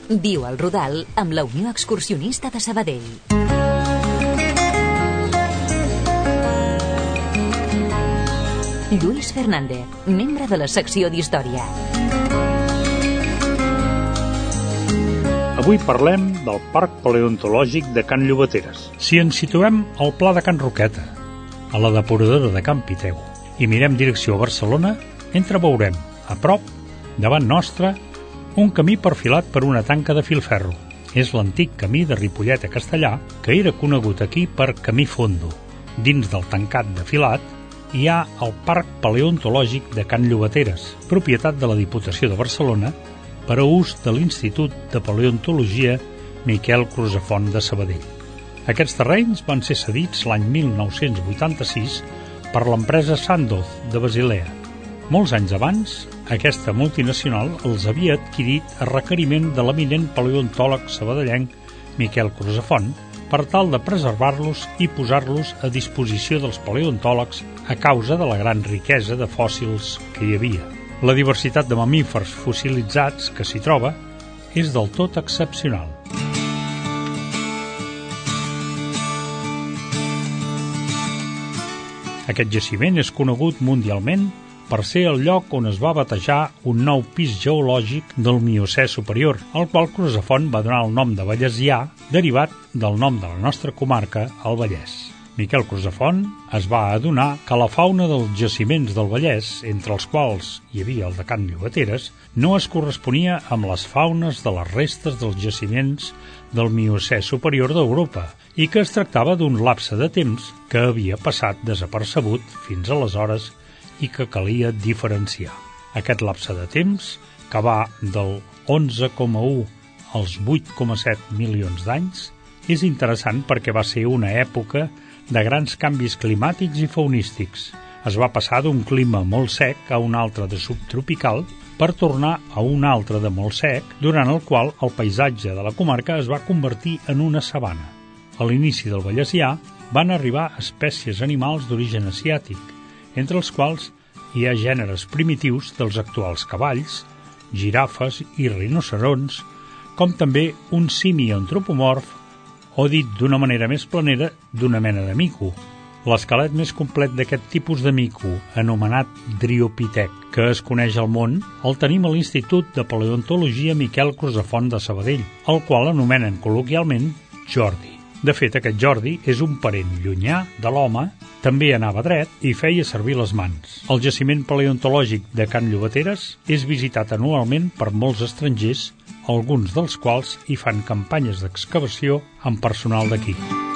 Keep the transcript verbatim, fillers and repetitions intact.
Viu al Rodal amb la Unió Excursionista de Sabadell. Lluís Fernández, membre de la secció d'Història. Avui parlem del Parc Paleontològic de Can Llobateres. Si ens situem al Pla de Can Roqueta, a la depuradora de Can Piteu, i mirem direcció a Barcelona, entreveurem, a prop, davant nostre, un camí perfilat per una tanca de filferro. És l'antic camí de Ripollet a Castellà, que era conegut aquí per Camí Fondo. Dins del tancat de filat hi ha el Parc Paleontològic de Can Llobateres, propietat de la Diputació de Barcelona, per a ús de l'Institut de Paleontologia Miquel Crusafont de Sabadell. Aquests terrenys van ser cedits l'any mil nou-cents vuitanta-sis per l'empresa Sandoz de Basilea. Molts anys abans, aquesta multinacional els havia adquirit a requeriment de l'eminent paleontòleg sabadellenc Miquel Crusafont per tal de preservar-los i posar-los a disposició dels paleontòlegs a causa de la gran riquesa de fòssils que hi havia. La diversitat de mamífers fossilitzats que s'hi troba és del tot excepcional. Aquest jaciment és conegut mundialment per ser el lloc on es va batejar un nou pis geològic del Miocè superior, al qual Crusafont va donar el nom de Vallesià, derivat del nom de la nostra comarca, el Vallès. Miquel Crusafont es va adonar que la fauna dels jaciments del Vallès, entre els quals hi havia el de Can Llobateres, no es corresponia amb les faunes de les restes dels jaciments del Miocè superior d'Europa i que es tractava d'un lapse de temps que havia passat desapercebut fins aleshores i que calia diferenciar. Aquest lapse de temps, que va del onze coma u als vuit coma set milions d'anys, és interessant perquè va ser una època de grans canvis climàtics i faunístics. Es va passar d'un clima molt sec a un altre de subtropical per tornar a un altre de molt sec, durant el qual el paisatge de la comarca es va convertir en una sabana. A l'inici del Vallesià van arribar espècies animals d'origen asiàtic, entre els quals hi ha gèneres primitius dels actuals cavalls, girafes i rinocerons, com també un simi antropomorf, o dit d'una manera més planera, d'una mena de mico. L'esquelet més complet d'aquest tipus de mico, anomenat Dryopithec, que es coneix al món, el tenim a l'Institut de Paleontologia Miquel Crusafont de Sabadell, el qual anomenen col·loquialment Jordi. De fet, aquest Jordi és un parent llunyà de l'home, també anava dret i feia servir les mans. El jaciment paleontològic de Can Llobateres és visitat anualment per molts estrangers, alguns dels quals hi fan campanyes d'excavació amb personal d'aquí.